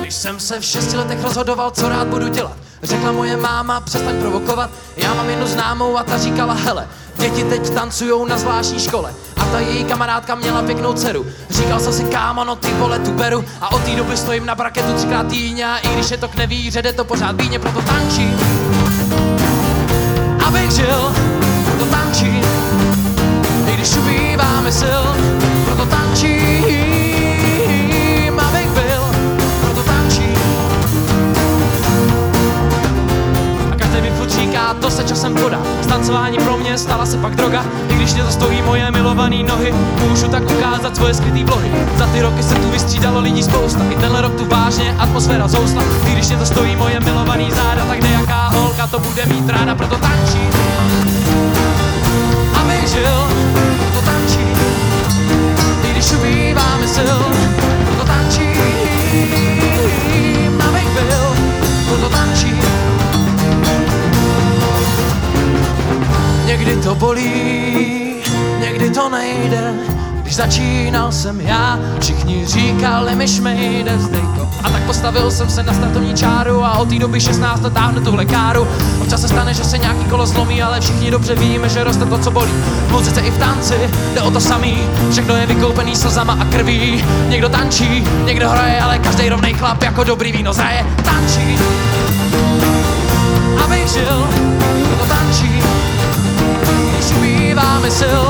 Když jsem se v 6 letech rozhodoval, co rád budu dělat, řekla moje máma, přestaň provokovat. Já mám jednu známou a ta říkala, hele, děti teď tancujou na zvláštní škole. A ta její kamarádka měla pěknou dceru. Říkal jsem si, kámo, no ty vole, tu beru. A od té doby stojím na braketu 3krát týdně. A i když je to k nevíře, jde to pořád víně, proto tančím. Abych žil, proto tančím. I když ubývá mi sil, proto tančím. Abych byl, proto tančím. A každý mi furt říká, to se časem podá. Stancování pro mě stala se pak droga. I když mě to stojí moje milovaný nohy, můžu tak ukázat svoje skrytý vlohy. Za ty roky se tu vystřídalo lidí spousta, i tenhle rok tu vážně atmosféra zousla. I když mě to stojí moje milovaný záda, tak nejaká holka to bude mít ráda, proto tančím. Abych žil, proto tančím. I když ubývá mi sil, proto tančím. Abych byl, proto tančím. Někdy to bolí, někdy to nejde. Když začínal jsem já, všichni říkali mi šmejde, vzdej to. A tak postavil jsem se na startovní čáru a od té doby 16 let táhnu tuhle káru. Občas se stane, že se nějaký kolo zlomí, ale všichni dobře víme, že roste to, co bolí. V muzice i v tanci jde o to samý, všechno je vykoupený slzama a krví. Někdo tančí, někdo hraje, ale každej rovnej chlap jako dobrý víno zraje. Tančí, abych žil, proto tančí. Když ubývá mi sil,